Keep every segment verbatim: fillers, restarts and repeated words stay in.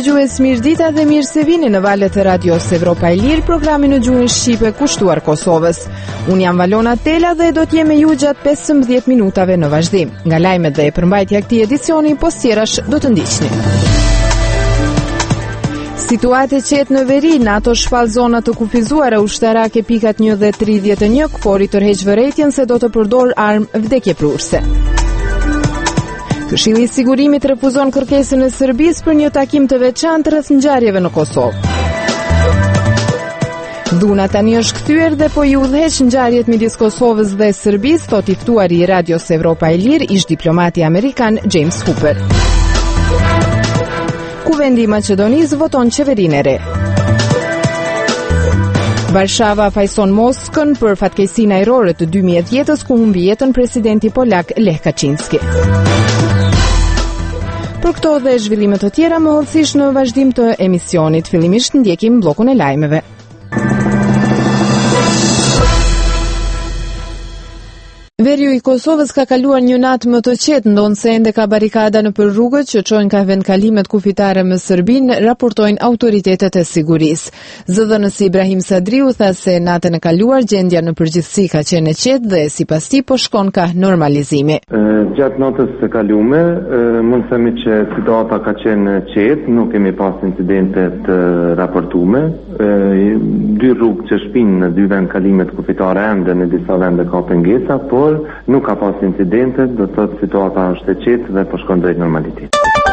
dëgjues, mirëdita dhe mirë se vini në valët e radios Evropa e Lirë, programi në gjuhën shqipe kushtuar Kosovës. Unë jam Valona Tela dhe do t'jem me ju gjatë pesëmbëdhjetë minutave në vazhdim. Nga lajmet dhe e përmbajtja këtij edicioni, post tjerash do të ndiqni. Situatë e qetë në veri, NATO shpall zona të kufizuara ushtarake pikat një dhe tridhjetë e një, por i tërheq vërejtjen se do të përdor armë vdekjeprurse. Këshilli i Sigurimit refuzon kërkesën e Serbisë për një takim të veçantë rreth ngjarjeve në Kosovë. Dhuna tani është kthyer dhe po i udhëheq ngjarjet midis Kosovës dhe Serbisë, thot i ftuari i radios Evropa e Lirë, ish diplomati amerikan James Hooper. Kuvendi i Maqedonisë voton qeverinë e re. Varshava fajson Moskën për fatkeqësinë ajrore të dy mijë e dhjetës ku humbi jetën presidenti polak Lech Kaczynski. Për këto dhe zhvillimet të tjera më hollësisht në vazhdim të emisionit. Fillimisht ndjekim bllokun e lajmeve. Veriu i Kosovës ka kaluar një natë më të qetë, ndonse ende ka barikada nëpër rrugët që çojnë ka vendkalimet kufitare me Serbinë, raportojnë autoritetet e sigurisë. Zëdhënësi Ibrahim Sadriu tha se natën e kaluar gjendja në përgjithësi ka qenë e qetë dhe sipas tij po shkon ka normalizimi. Gjatë natës së kaluar, mund të themi që situata ka qenë qetë, nuk kemi pas incidente të raportuar. Dy rrugë që shpinë në dy vendkalimet kufitare ende në disa vende ka pengesa, por nuk ka pas incidente, do të thotë situata është e qetë dhe po shkon drejt normalitet.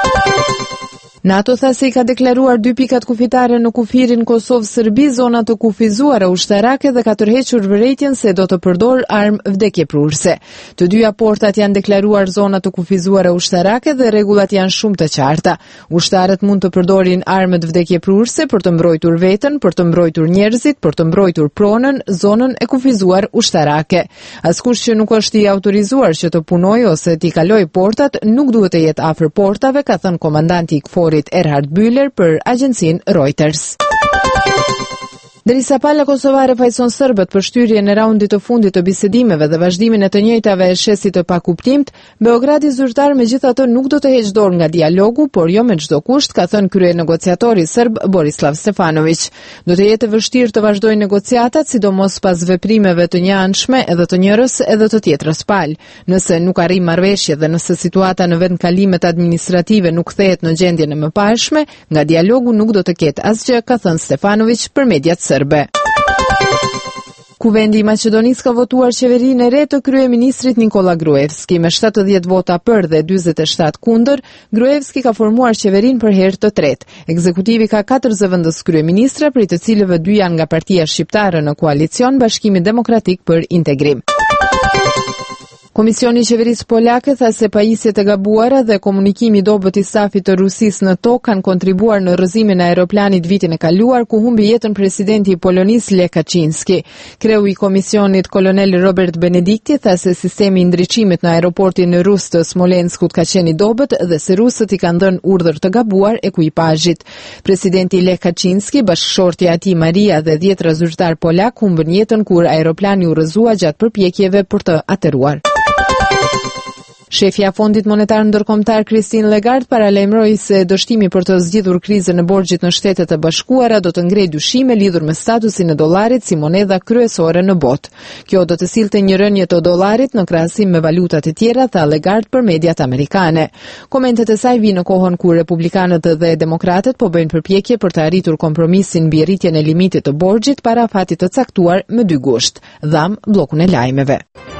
NATO tha se i ka deklaruar dy pikat kufitare në kufirin Kosovë-Serbi, zona të kufizuara ushtarake dhe ka tërhequr vërejtjen se do të përdor armë vdekjeprurse. Të dyja portat janë deklaruar zona të kufizuara ushtarake dhe rregullat janë shumë të qarta. Ushtarët mund të përdorin armët vdekjeprurse për të mbrojtur veten, për të mbrojtur njerëzit, për të mbrojtur pronën, zonën e kufizuar ushtarake. Askush që nuk është i autorizuar që të punojë ose të kalojë portat nuk duhet të jetë afër portave, ka thënë komandanti i KFOR Erhard Bühler për agjencinë Reuters. Derisa pala kosovare fajson serbët për shtyrjen e raundit të fundit të bisedimeve dhe vazhdimin e të njëjtave e shesit të pakuptimt, Beogradi zyrtar megjithatë nuk do të heqë dorë nga dialogu, por jo me çdo kusht, ka thënë kryenegociatori serb Borislav Stefanović. Do të jetë vështirë të vazhdojnë negociatat, sidomos pas veprimeve të njëanshme edhe të njërës edhe të tjetrës palë. Nëse nuk arrim marrëveshje dhe nëse situata në vendkalimet administrative nuk kthehet në gjendjen e mëparshme, nga dialogu nuk do të ketë asgjë, ka thënë Stefanović për mediat serbe. Kuvendi i Maqedonisë ka votuar qeverinë e re të kryeministrit Nikola Gruevski me shtatëdhjetë vota për dhe dyzet e shtatë kundër. Gruevski ka formuar qeverinë për herë të tretë. Ekzekutivi ka katër zëvendës kryeministra, prej të cilëve dy janë nga partia shqiptare në koalicion, Bashkimi Demokratik për Integrim. Komisioni i Qeverisë Polake tha se pajisjet e gabuara dhe komunikimi i dobët i stafit të Rusisë në tokë kanë kontribuar në rrëzimin e aeroplanit vitin e kaluar ku humbi jetën presidenti i Polonisë Lech Kaczynski. Kreu i komisionit kolonel Robert Benedikti tha se sistemi i ndriçimit në aeroportin rus të Smolenskut ka qenë i dobët dhe se rusët i kanë dhënë urdhër të gabuar ekuipazhit. Presidenti Lech Kaczynski, bashkëshortja e tij Maria dhe dhjetra zyrtar polak humbën jetën kur aeroplani u rrëzua gjatë përpjekjeve për të ateruar. Shefja Fondit Monetar Ndërkombëtar Christine Lagarde paralajmëroi se dështimi për të zgjidhur krizën e borxhit në Shtetet e Bashkuara do të ngrej dyshime lidhur me statusin e dollarit si monedha kryesore në botë. Kjo do të sillte një rënje të dollarit në krahasim me valutat e tjera, tha Lagarde për mediat amerikane. Komentet e saj vinë në kohën kur republikanët dhe demokratët po bëjnë përpjekje për të arritur kompromisin mbi rritjen e limitit të borxhit para fatit të caktuar më dy gusht. Dham bllokun e lajmeve.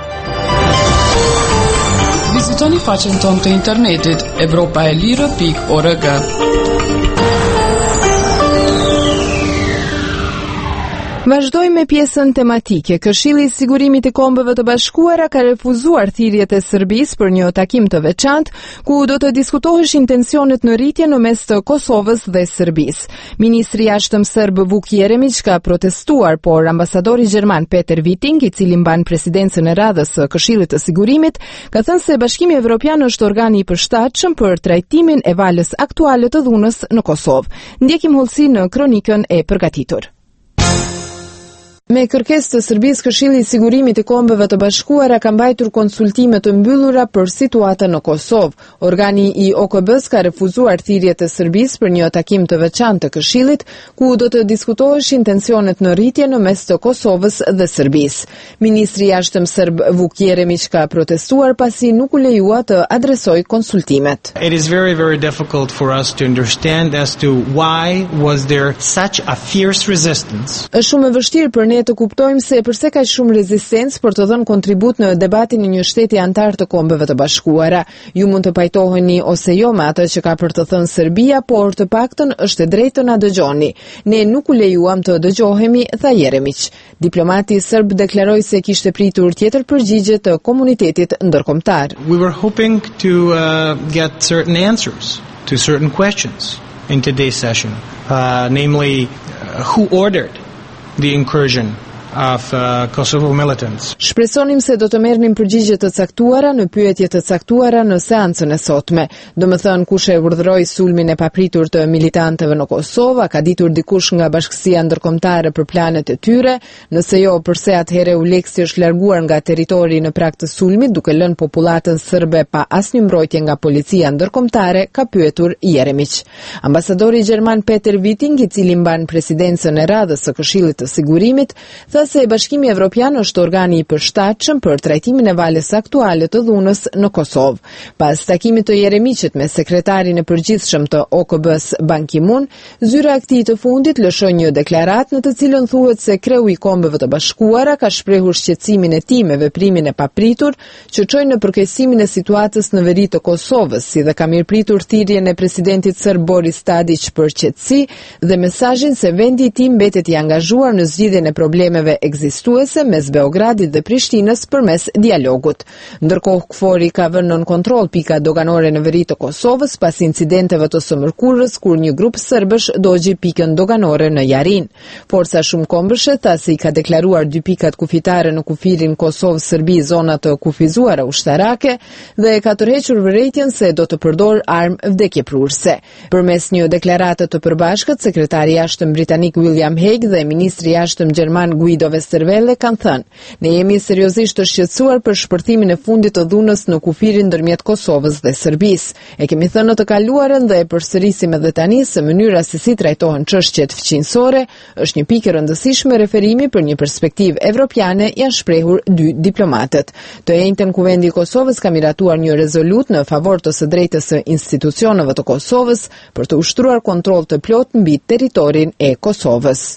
Vizitoni faqen tonë të internetit evropa e lirë pikë org. Vazhdoj me pjesën tematike. Këshilli i Sigurimit i Kombeve të Bashkuara ka refuzuar thirrjet e Serbisë për një takim të veçantë ku do të diskutoheshin tensionet në rritje në mes të Kosovës dhe Serbisë. Ministri i Jashtëm serb Vuk Jeremić ka protestuar, por ambasadori gjerman Peter Witting, i cili mban presidencën e radhës së Këshillit të Sigurimit, ka thënë se Bashkimi Evropian është organi i përshtatshëm për trajtimin e valës aktuale të dhunës në Kosovë. Ndjekim hollësi në kronikën e përgatitur. Me kërkesë të Serbisë, Këshilli i Sigurimit i Kombeve të Bashkuara ka mbajtur konsultime të mbyllura për situatën në Kosovë. Organi i O K B-s ka refuzuar thirrjet e Serbisë për një takim të veçantë të Këshillit, ku do të diskutoheshin tensionet në rritje në mes të Kosovës dhe Serbisë. Ministri i Jashtëm serb Vuk Jeremić ka protestuar pasi nuk u lejua të adresojë konsultimet. It is very very difficult for us to understand as to why was there such a fierce resistance. Është shumë e vështirë për ne të kuptojmë se pse ka shumë rezistencë për të dhënë kontribut në debatin e një shteti antar të Kombeve të Bashkuara. Ju mund të pajtoheni ose jo me atë që ka për të thënë Serbia, por të paktën është e drejtë të na dëgjoni. Ne nuk u lejuam të dëgjohemi, tha Jeremić. Diplomati serb deklaroi se kishte pritur tjetër përgjigje të komunitetit ndërkombëtar. We were hoping to uh, get certain answers to certain questions in today's session, uh, namely uh, who ordered the incursion of uh, Kosovo militants. Shpresonim se do të merrnim përgjigje të caktuara në pyetje të caktuara në seancën e sotme. Domethënë kush e urdhëroi sulmin e papritur të militantëve në Kosovë, ka ditur dikush nga Bashkësia Ndërkombëtare për planet e tyre, nëse jo, pse atëherë Uleksi është larguar nga territori në prag të sulmit, duke lënë popullatën serbe pa asnjë mbrojtje nga policia ndërkombëtare, ka pyetur Jeremić. Ambasadori gjerman Peter Witting, i cili mban presidencën e radhës së Këshillit të Sigurimit, tha se Bashkimi Evropian është organi i përshtatshëm për trajtimin e valës aktuale të dhunës në Kosovë. Pas takimit të Jeremićit me sekretarin e përgjithshëm të O K B-s Ban Ki-moon, zyra e këtij të fundit lëshoi një deklaratë në të cilën thuhet se kreu i Kombeve të Bashkuara ka shprehur shqetësimin e tij me veprimin e papritur që çoi në përkeqësimin e situatës në veri të Kosovës, si dhe ka mirëpritur thirrjen e presidentit serb Boris Tadić për qetësi dhe mesazhin se vendi i tij mbetet i angazhuar në zgjidhjen e problemeve ekzistuese mes Beogradit dhe Prishtinës përmes dialogut. Ndërkohë, K F O R-i ka vënë nën kontroll pika doganore në veri të Kosovës pas incidenteve të së mërkurës kur një grup serbësh dogji pikën doganore në Jarin. Forca shumë kombëshe tha se i ka deklaruar dy pikat kufitare në kufirin Kosovë-Serbi, zona të kufizuara ushtarake, dhe ka tërhequr vërejtjen se do të përdor armë vdekjeprurse. Përmes një deklarate të përbashkët, sekretari i jashtëm britanik William Hague dhe ministri i jashtëm gjerman Guido Westerwelle kanë thënë: "Ne jemi seriozisht të shqetësuar për shpërthimin e fundit të dhunës në kufirin ndërmjet Kosovës dhe Serbisë. E kemi thënë në të kaluarën dhe e përsërisim edhe tani se mënyra se si trajtohen çështjet fëqinjësore është një pikë e rëndësishme referimi për një perspektivë evropiane", janë shprehur dy diplomatët. Të njëjtën kuvendi i Kosovës ka miratuar një rezolut në favor të së drejtës së institucioneve të Kosovës për të ushtruar kontroll të plot mbi territorin e Kosovës.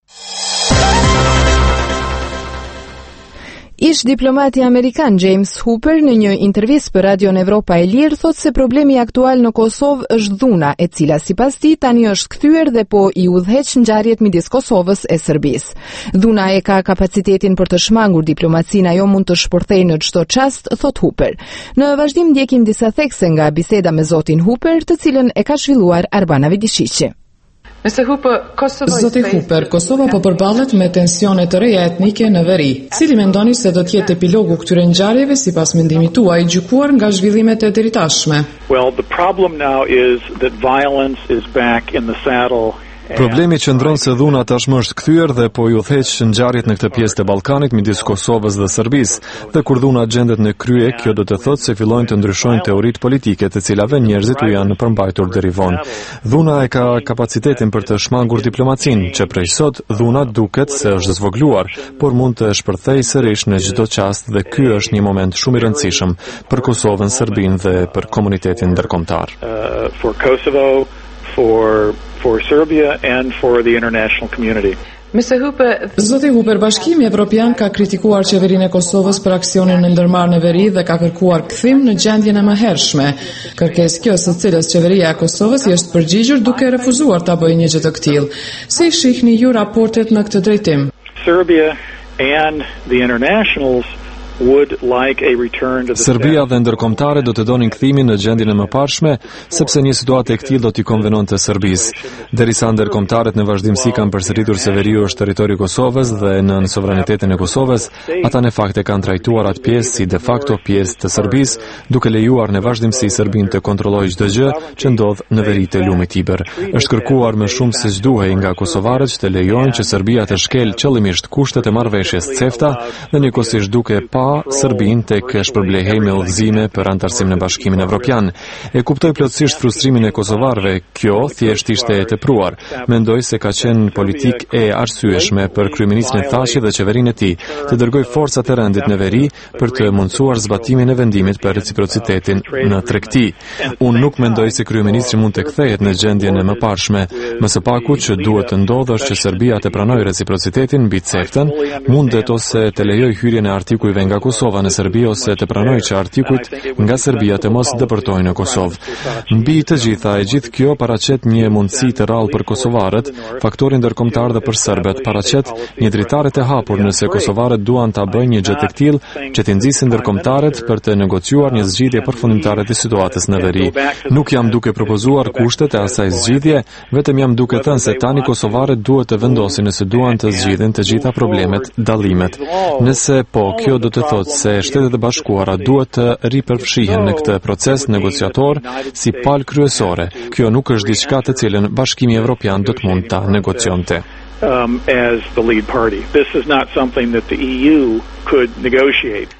Ish diplomati amerikan James Hooper në një intervistë për Radion Evropa e Lirë thot se problemi aktual në Kosovë është dhuna, e cila sipas tij tani është kthyer dhe po i udhëheq ngjarjet midis Kosovës e Serbisë. Dhuna e ka kapacitetin për të shmangur diplomacinë, ajo mund të shpërthejë në çdo çast, thot Hooper. Në vazhdim ndjekim disa thekse nga biseda me zotin Hooper, të cilën e ka zhvilluar Arbana Vidishiqi. Zoti Hooper, Kosova po përballet me tensione të reja etnike në veri. Cili mendoni se do të jetë epilogu këtyre ngjarjeve sipas mendimit tuaj, gjykuar nga zhvillimet e deri tashme? Well, the problem now is that violence is back in the saddle. Problemi qëndron se dhuna tashmë është kthyer dhe po i udhëheq ngjarjet në këtë pjesë të Ballkanit midis Kosovës dhe Serbisë. Dhe kur dhuna gjendet në krye, kjo do të thotë se fillojnë të ndryshojnë teoritë politike, të cilave njerëzit u janë përmbajtur deri vonë. Dhuna e ka kapacitetin për të shmangur diplomacinë, që prej sot dhuna duket se është zvogluar, por mund të shpërthejë sërish në çdo çast dhe ky është një moment shumë i rëndësishëm për Kosovën, Serbinë dhe për komunitetin ndërkombëtar. Uh, for Kosovo, for for Serbia and for the international community. Zoti Hooper, Bashkimi Evropian ka kritikuar qeverinë e Kosovës për aksionin në ndërmarrje në veri dhe ka kërkuar kthim në gjendjen e mëhershme. Kërkesë kjo së cilës qeveria e Kosovës i është përgjigjur duke refuzuar ta bëjë një gjë të tillë. Si shihni ju raportet në këtë drejtim? Serbia and the internationals would like a return to the Serbia dhe ndërkombëtarët do të donin kthimin në gjendjen e mëparshme, sepse një situatë e këtillë do t'i konvenonte Serbisë. Derisa ndërkombëtarët në vazhdimsi kanë përsëritur se veriu është territori i Kosovës dhe nën sovranitetin e Kosovës, ata në fakt e kanë trajtuar atë pjesë si de facto pjesë të Serbisë, duke lejuar në vazhdimsi Serbinë të kontrollojë çdo gjë që ndodh në veritë e lumit Tiber. Është kërkuar më shumë se ç'duhej nga kosovarët që të lejojnë që Serbia të shkel qëllimisht kushtet e marrëveshjes CEFTA dhe njëkohësisht duke pa Serbinë tek shpërblehej me udhëzime për antarësim në Bashkimin Evropian. E kuptoj plotësisht frustrimin e kosovarëve, kjo thjesht ishte e tepruar. Mendoj se ka qenë politik e arsyeshme për kryeministrin Thaçi dhe qeverinë e tij të dërgoj forcat e rendit në veri për të mundsuar zbatimin e vendimit për reciprocitetin në tregti. Unë nuk mendoj se kryeministri mund të kthehet në gjendjen e mëparshme. Më së paku që duhet të ndodhë është që Serbia të pranojë reciprocitetin mbi CEFTA-n, mundet ose të lejojë hyrjen e artikujve nga Kosova në Serbi ose të pranojë që artikujt nga Serbia të mos depërtojnë në Kosovë. Mbi të gjitha, e gjithë kjo paraqet një mundësi të rrallë për kosovarët, faktorin ndërkombëtar dhe për serbët, paraqet një dritare të hapur nëse kosovarët duan ta bëjnë një gjë të tillë që t'i nxisin ndërkombëtarët për të negociuar një zgjidhje përfundimtare të situatës në veri. Nuk jam duke propozuar kushtet e asaj zgjidhje, vetëm jam duke thënë se tani kosovarët duhet të vendosin nëse duan të zgjidhin të gjitha problemet, dallimet. Nëse po, kjo do të thotë se Shtetet e Bashkuara duhet të ripërfshihen në këtë proces negociator si palë kryesore. Kjo nuk është diçka të cilën Bashkimi Evropian do të mund ta negocionte. Um, as the lead party. This is not something that the E U could negotiate.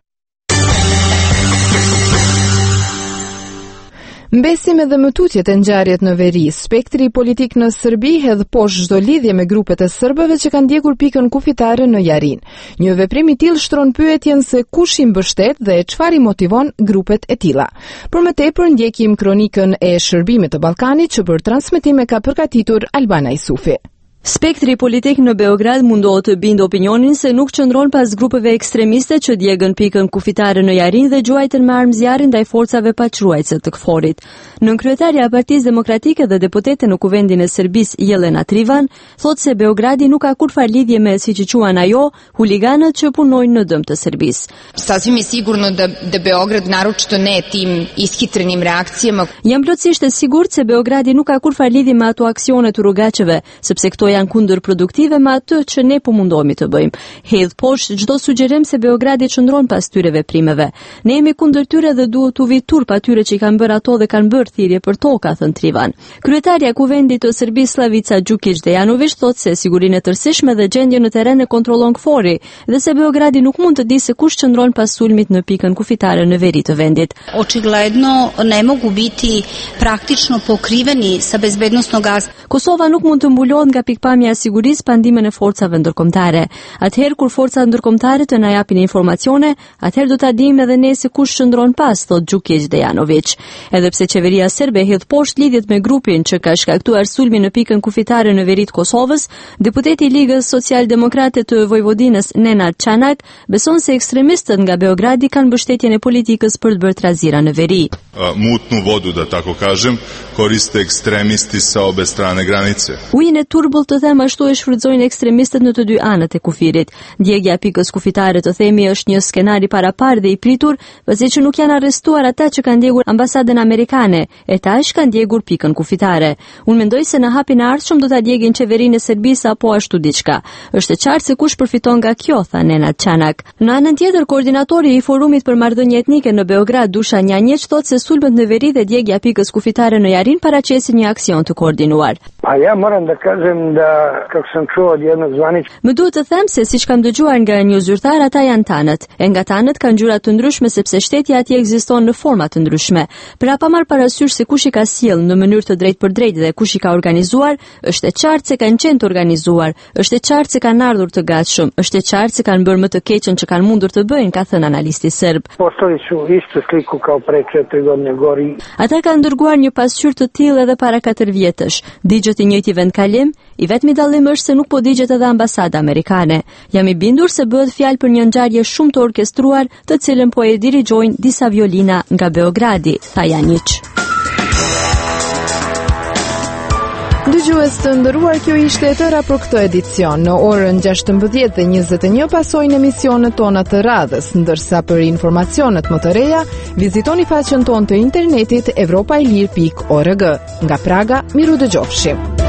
Mbesim edhe mëtutjet e ngjarjet në veri, spektri politik në Serbi hedh poshtë çdo lidhje me grupet e serbëve që kanë ndjekur pikën kufitare në Jarin. Një veprim i tillë shtron pyetjen se kush i mbështet dhe çfarë i motivon grupet e tilla. Për më tepër ndjekim kronikën e shërbimit të Ballkanit që për transmetim e ka përgatitur Albana Isufi. Spektri politik në Beograd mundohet të bindë opinionin se nuk qëndron pas grupeve ekstremiste që djegën pikën kufitare në Jarin dhe gjuajtën me armë zjarrin ndaj forcave paqruajtëse të këforit. Nën kryetaria e Partisë Demokratike dhe deputete në Kuvendin e Serbisë Jelena Trivan thotë se Beogradi nuk ka kurfar lidhje me, siç i quajnë ajo, huliganët që punojnë në dëm të Serbisë. Sasvim je sigurno da da Beograd naročito ne tim ishitrenim reakcijama. Jam plotësisht e sigurt se Beogradi nuk ka kurfar lidhje me ato aksione të rrugaçeve, sepse këto janë kundër produktive me atë që ne po mundohemi të bëjmë. Hedh poshtë çdo sugjerim se Beogradi çndron pas tyre veprimeve. Ne jemi kundër tyre dhe duhet u vi turp atyre që i kanë bërë ato dhe kanë bërë thirrje për toka, thën Trivan. Kryetaria e Kuvendit të Serbisë Slavica Đukić Dejanović thotë se sigurinë e tërësishme dhe gjendjen në terren e kontrollon KFOR-i dhe se Beogradi nuk mund të di se kush çndron pas sulmit në pikën kufitare në veri të vendit. Očigledno ne mogu biti praktično pokriveni sa bezbednosnog gas. Kosova nuk mund të mbulohet nga pikpamja e sigurisë pa ndihmën e forcave ndërkombëtare. Atëherë kur forcat ndërkombëtare të na japin informacione, atëherë do ta dimë edhe ne se kush qëndron pas, thotë Đukić Dejanović. Edhe pse qeveria serbe hedh poshtë lidhjet me grupin që ka shkaktuar sulmin në pikën kufitare në veri të Kosovës, deputeti i Ligës Socialdemokrate të Vojvodinës Nenad Çanak beson se ekstremistët nga Beogradi kanë mbështetjen e politikës për të bërë trazira në veri. Mutnu vodu, da tako kažem, koriste ekstremisti sa obe strane granice. Ujin e turbull të them ashtu e shfrytëzojnë ekstremistët në të dy anët e kufirit. Ndjegja e pikës kufitare të themi është një skenari parapar dhe i pritur, pasi që nuk janë arrestuar ata që kanë ndjegur ambasadën amerikane, e tash kanë ndjegur pikën kufitare. Unë mendoj se në hapin e ardhshëm do ta djegin qeverinë e Serbisë apo ashtu diçka. Është e qartë se kush përfiton nga kjo, tha Nenad Çanak. Në anën tjetër, koordinatori i forumit për marrëdhënie etnike në Beograd, Dušan Janjić, thotë se sulmet në veri dhe djegja e pikës kufitare në Jarin paraqesin një aksion të koordinuar. A ja moram da kažem da kako sam čuo od jednog zvaničnika. Më duhet të them se siç kam dëgjuar nga një zyrtar, ata janë tanët. E nga tanët kanë ngjyra të ndryshme sepse shteti atje ekziston në forma të ndryshme. Pra pa marrë parasysh se kush i ka sjellë në mënyrë të drejtë për drejtë dhe kush i ka organizuar, është e qartë se kanë qenë të organizuar, është e qartë se kanë ardhur të gatshëm, është e qartë se kanë bërë më të keqen që kanë mundur të bëjnë, ka thënë analisti serb. Poslali su istu sliku kao pre četiri godine gori. Ata kanë dërguar një pasqyrë të tillë edhe para katër vjetësh. Digjet i njëjti vendkalim, i vetmi dallim është se nuk po digjet edhe ambasada amerikane. Jam i bindur se bëhet fjalë për një ngjarje shumë të orkestruar, të cilën po e dirigjojnë disa violina nga Beogradi, tha Janjić. Dëgjues të nderuar, kjo ishte e tëra për këtë edicion. Në orën gjashtëmbëdhjetë e njëzet e një pasojnë emisionet tona të radhës, ndërsa për informacionet më të reja, vizitoni faqen tonë të internetit evropaelir pikë org. Nga Praga, miru dëgjofshim.